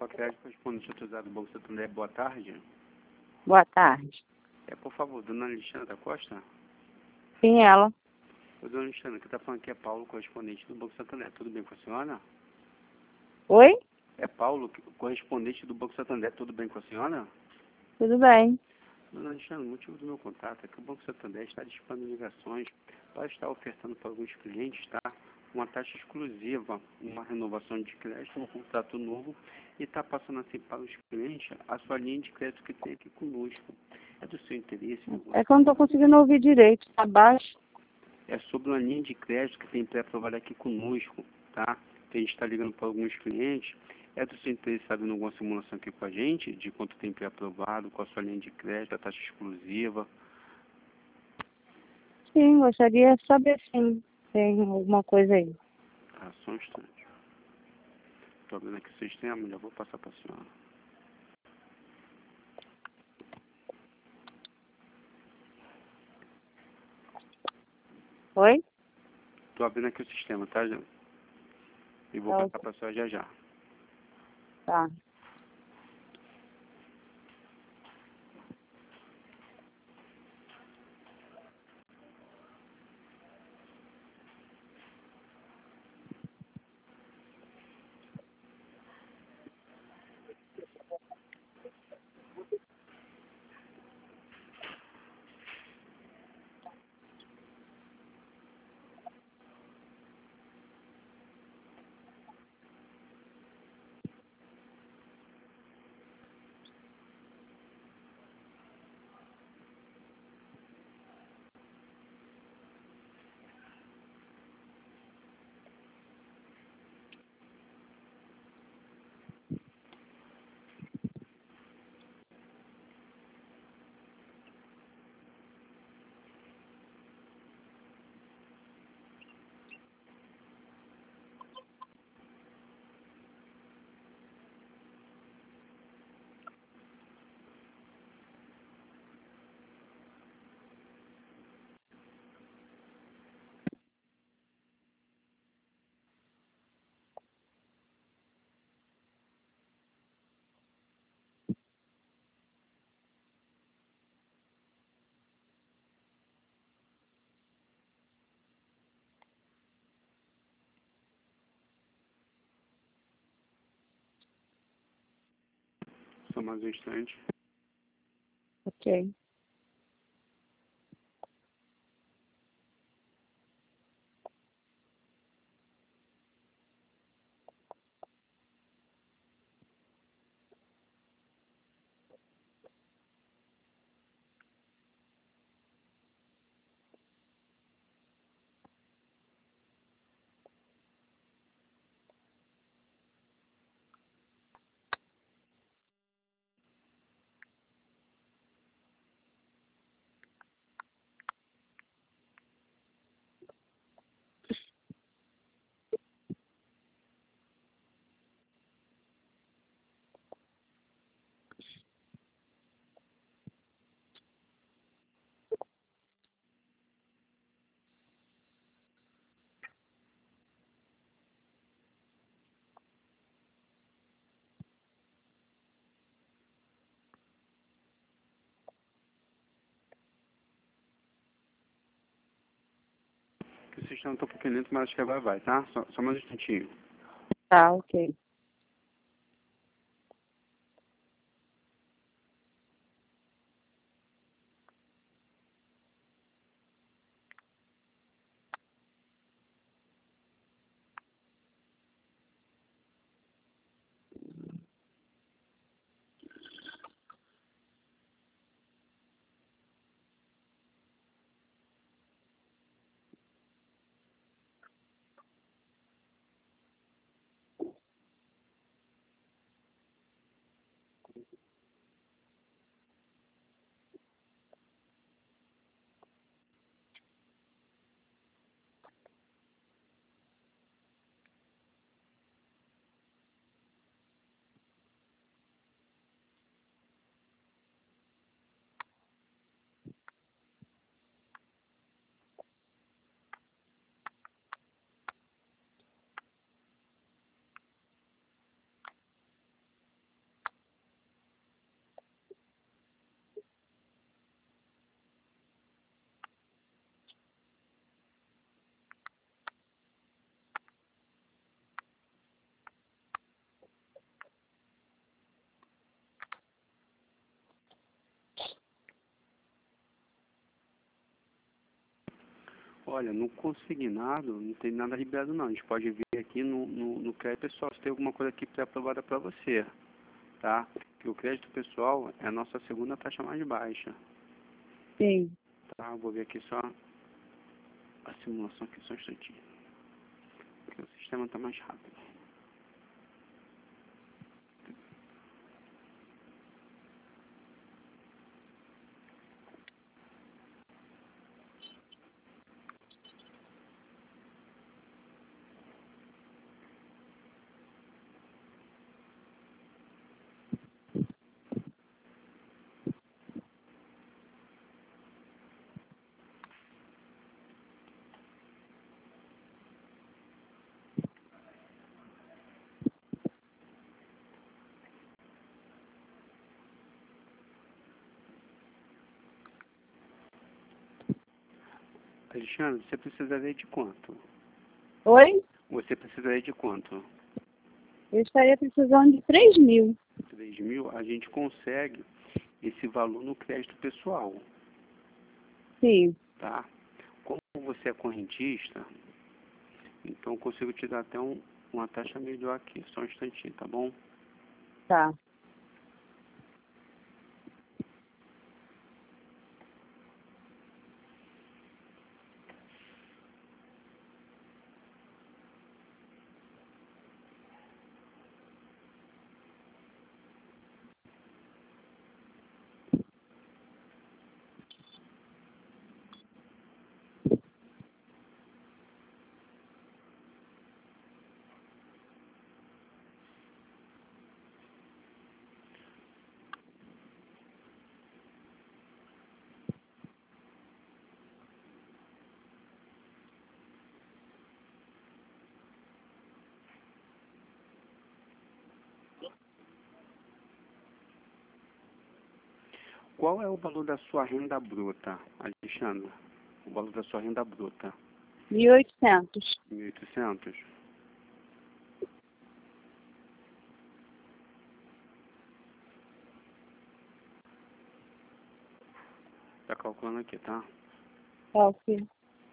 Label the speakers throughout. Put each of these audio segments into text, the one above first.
Speaker 1: Facred, correspondente autorizado do Banco Santander. Boa tarde.
Speaker 2: Boa tarde.
Speaker 1: Por favor, dona Alexandra Costa?
Speaker 2: Sim, ela.
Speaker 1: Oi, dona Alexandra, que está falando aqui é Paulo, correspondente do Banco Santander. Tudo bem com a senhora?
Speaker 2: Oi?
Speaker 1: É Paulo, correspondente do Banco Santander. Tudo bem com a senhora?
Speaker 2: Tudo bem.
Speaker 1: Dona Alexandra, o motivo do meu contato é que o Banco Santander está disponibilizando ligações para estar ofertando para alguns clientes, tá? Uma taxa exclusiva, uma renovação de crédito, um contrato novo, e está passando assim para os clientes a sua linha de crédito que tem aqui conosco. É do seu interesse?
Speaker 2: É que eu não estou conseguindo ouvir direito, tá baixo.
Speaker 1: É sobre uma linha de crédito que tem pré-aprovada aqui conosco, tá? Que a gente está ligando para alguns clientes. É do seu interesse saber alguma simulação aqui com a gente, de quanto tem pré-aprovado, qual a sua linha de crédito, a taxa exclusiva?
Speaker 2: Sim, gostaria de saber sim. Tem alguma coisa aí.
Speaker 1: Tá, só um instante. Estou vendo aqui o sistema, já vou passar para a senhora.
Speaker 2: Oi?
Speaker 1: Estou abrindo aqui o sistema, tá, gente? E vou
Speaker 2: Tá,
Speaker 1: passar para a senhora já já.
Speaker 2: tá.
Speaker 1: Só mais um instante.
Speaker 2: Ok.
Speaker 1: Que o sistema está um pouquinho lento, mas acho que agora vai, tá? Só mais um instantinho.
Speaker 2: Tá, ok.
Speaker 1: Olha, no consignado não tem nada liberado não. A gente pode ver aqui no crédito pessoal se tem alguma coisa aqui pré-aprovada para você, tá? Que o crédito pessoal é a nossa segunda taxa mais baixa,
Speaker 2: Sim.
Speaker 1: tá? Vou ver aqui só a simulação aqui só um instantinho, porque o sistema está mais rápido. Alexandre, você precisaria de quanto?
Speaker 2: Oi?
Speaker 1: Você precisaria de quanto?
Speaker 2: Eu estaria precisando de 3.000.
Speaker 1: 3.000? A gente consegue esse valor no crédito pessoal,
Speaker 2: Sim.
Speaker 1: tá? Como você é correntista, então eu consigo te dar até uma taxa melhor aqui, só um instantinho, tá bom?
Speaker 2: Tá.
Speaker 1: Qual é o valor da sua renda bruta, Alexandre? O valor da sua renda bruta?
Speaker 2: 1.800.
Speaker 1: 1.800? Tá calculando aqui, tá?
Speaker 2: Tá, ok.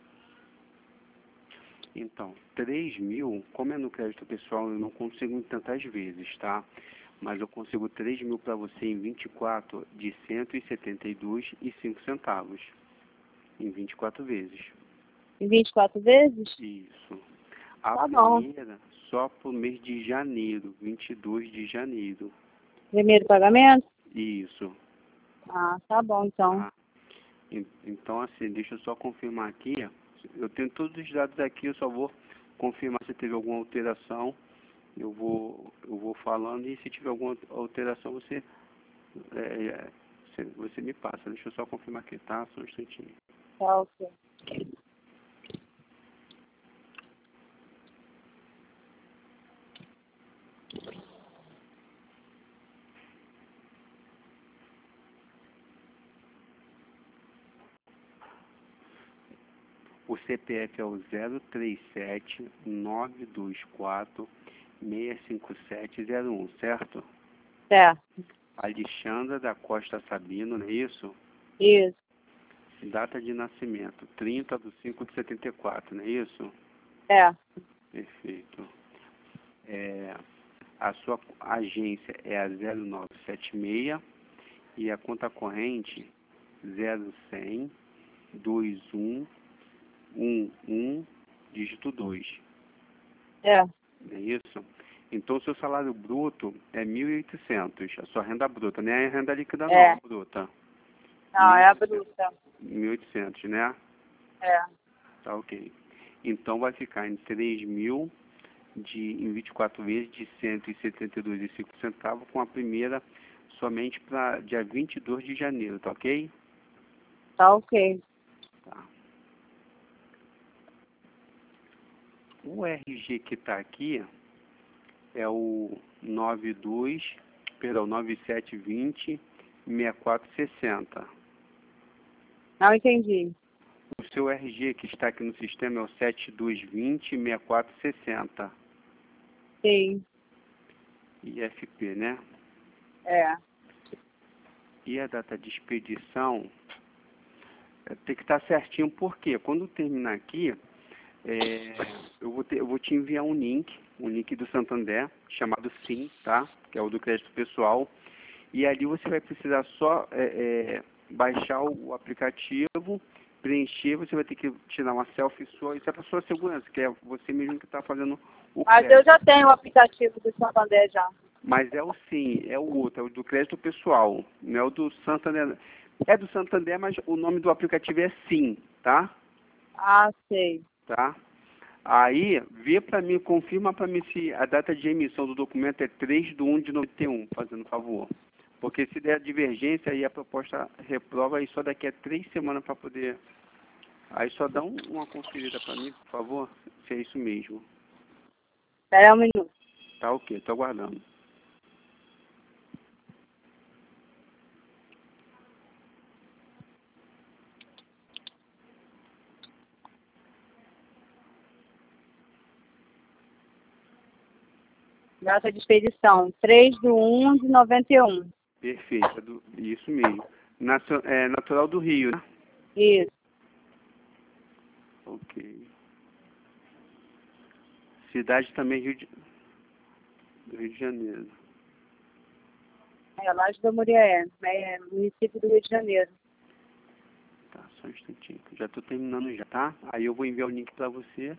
Speaker 1: Então, 3.000, como é no crédito pessoal, eu não consigo em tantas vezes, tá? Mas eu consigo 3.000 para você em 24 de 172,05 centavos. Em 24 vezes.
Speaker 2: Em 24 vezes?
Speaker 1: Isso. A
Speaker 2: Tá bom.
Speaker 1: primeira só para o mês de janeiro, 22 de janeiro.
Speaker 2: Primeiro pagamento?
Speaker 1: Isso.
Speaker 2: Ah, tá bom, então.
Speaker 1: Tá? Então, assim, deixa eu só confirmar aqui. Eu tenho todos os dados aqui, eu só vou confirmar se teve alguma alteração. Eu vou falando e se tiver alguma alteração, você me passa. Deixa eu só confirmar aqui, tá? Só um instantinho.
Speaker 2: Tá, ok.
Speaker 1: O CPF é o 037-924-65701, certo?
Speaker 2: Certo.
Speaker 1: Alexandra da Costa Sabino, não é isso?
Speaker 2: Isso.
Speaker 1: Data de nascimento, 30/5/74, não é isso?
Speaker 2: Certo.
Speaker 1: Perfeito. A sua agência é a 0976 e a conta corrente 0100 2111 dígito 2.
Speaker 2: Certo.
Speaker 1: Não é isso? Então, o seu salário bruto é 1.800, a sua renda bruta, não é a renda líquida não,
Speaker 2: É.
Speaker 1: a bruta.
Speaker 2: Não, é a bruta.
Speaker 1: 1.800, né?
Speaker 2: É.
Speaker 1: Tá ok. Então, vai ficar em 3.000 em 24 vezes de 172,05 centavos, com a primeira somente para dia 22 de janeiro, tá ok?
Speaker 2: Tá, ok.
Speaker 1: Tá. O RG que está aqui é o 9720-6460.
Speaker 2: Não entendi.
Speaker 1: O seu RG que está aqui no sistema é o 7220-6460.
Speaker 2: Sim.
Speaker 1: IFP, né?
Speaker 2: É.
Speaker 1: E a data de expedição tem que estar certinho, porque quando terminar aqui, eu vou te enviar um link do Santander, chamado Sim, tá? Que é o do crédito pessoal. E ali você vai precisar só baixar o aplicativo, preencher, você vai ter que tirar uma selfie sua, isso é para sua segurança, que é você mesmo que está fazendo o
Speaker 2: Mas
Speaker 1: crédito.
Speaker 2: eu já tenho o aplicativo do Santander já.
Speaker 1: Mas é o Sim, é o outro, é o do crédito pessoal, não é o do Santander. É do Santander, mas o nome do aplicativo é Sim, tá?
Speaker 2: Ah, sei.
Speaker 1: Tá? Aí, vê para mim, confirma para mim se a data de emissão do documento é 3/1/91, fazendo favor. Porque se der divergência, aí a proposta reprova e só daqui a 3 semanas para poder... Aí só dá uma conferida para mim, por favor, se é isso mesmo.
Speaker 2: Espera um minuto.
Speaker 1: Tá ok, tô aguardando.
Speaker 2: Data de expedição, 3/1/91.
Speaker 1: Perfeito, isso mesmo. Natural do Rio, né?
Speaker 2: Isso.
Speaker 1: Ok. Cidade também do Rio de Janeiro.
Speaker 2: É, Laje da Muriaé, município do Rio de Janeiro.
Speaker 1: Tá, só um instantinho. Já estou terminando já, tá? Aí eu vou enviar o link para você.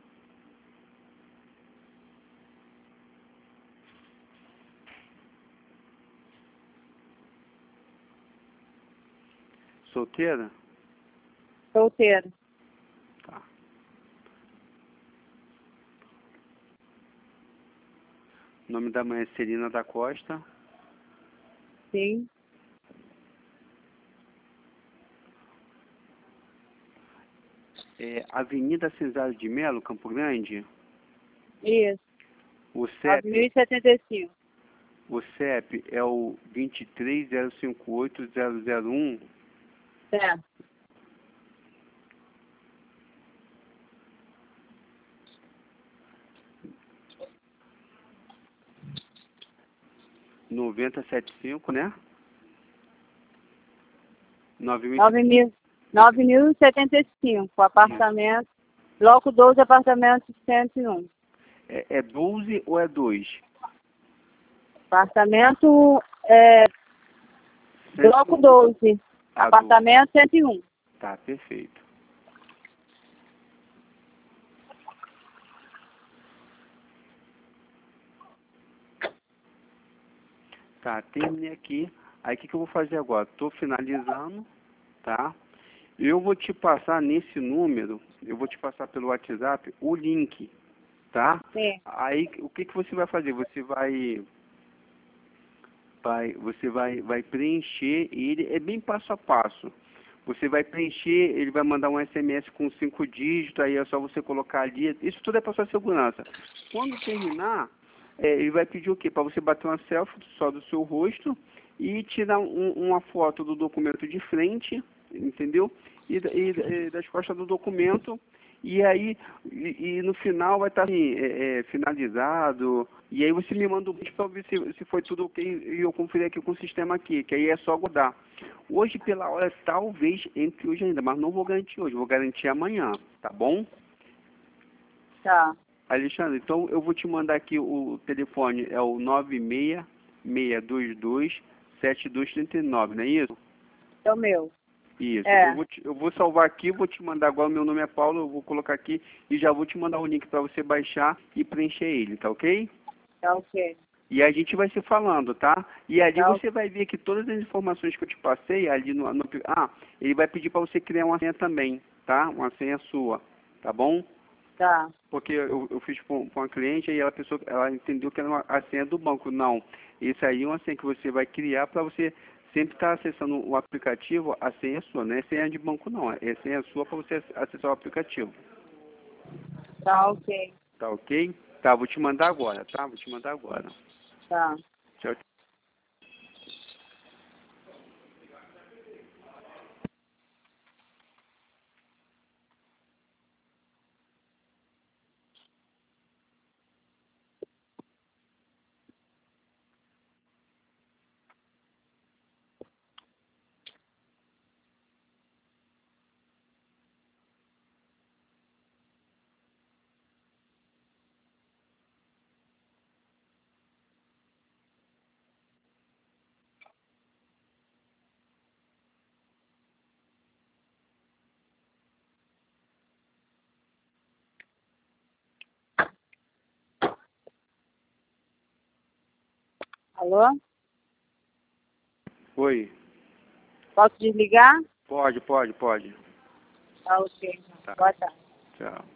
Speaker 1: Solteira?
Speaker 2: Solteiro.
Speaker 1: Tá. O nome da mãe é Celina da Costa.
Speaker 2: Sim.
Speaker 1: Avenida Cesário de Melo, Campo Grande.
Speaker 2: Isso.
Speaker 1: O CEP,
Speaker 2: 9.075.
Speaker 1: o CEP é o 23058-001.
Speaker 2: Certo.
Speaker 1: né?
Speaker 2: 9.075. Apartamento. Bloco 12, apartamento 101.
Speaker 1: É 12 ou é 2?
Speaker 2: Apartamento, bloco 12. Apartamento 101.
Speaker 1: Tá, perfeito. Tá, terminei aqui. Aí o que eu vou fazer agora? Estou finalizando, tá? Eu vou te passar nesse número, eu vou te passar pelo WhatsApp o link, tá?
Speaker 2: Sim.
Speaker 1: Aí o que você vai fazer? Você vai preencher ele, é bem passo a passo. Você vai preencher, ele vai mandar um SMS com 5 dígitos, aí é só você colocar ali. Isso tudo é para sua segurança. Quando terminar, ele vai pedir o quê? Para você bater uma selfie só do seu rosto e tirar uma foto do documento de frente, entendeu? E das costas do documento. E aí, no final vai estar assim, finalizado. E aí você me manda um vídeo para ver se foi tudo ok e eu conferir aqui com o sistema aqui, que aí é só aguardar. Hoje, pela hora, talvez entre hoje ainda, mas não vou garantir hoje, vou garantir amanhã, tá bom?
Speaker 2: Tá.
Speaker 1: Alexandre, então eu vou te mandar aqui o telefone, é o 966227239, não é isso?
Speaker 2: É o meu.
Speaker 1: Isso.
Speaker 2: É.
Speaker 1: Eu vou salvar aqui, vou te mandar agora, meu nome é Paulo, eu vou colocar aqui e já vou te mandar o link para você baixar e preencher ele, tá ok?
Speaker 2: Tá ok.
Speaker 1: E a gente vai se falando, tá? E ali
Speaker 2: Tá.
Speaker 1: você vai ver que todas as informações que eu te passei, ali ele vai pedir para você criar uma senha também, tá? Uma senha sua, tá bom?
Speaker 2: Tá.
Speaker 1: Porque eu fiz para uma cliente e ela entendeu que era a senha do banco. Não, isso aí é uma senha que você vai criar para você sempre estar acessando o aplicativo, a senha é sua, não é senha de banco não, é senha sua para você acessar o aplicativo.
Speaker 2: Tá ok.
Speaker 1: Tá ok? Tá, vou te mandar agora, tá? Vou te mandar agora.
Speaker 2: Tá.
Speaker 1: Tchau.
Speaker 2: Alô?
Speaker 1: Oi.
Speaker 2: Posso desligar?
Speaker 1: Pode.
Speaker 2: Ah, ok.
Speaker 1: Tá.
Speaker 2: Boa tarde.
Speaker 1: Tchau.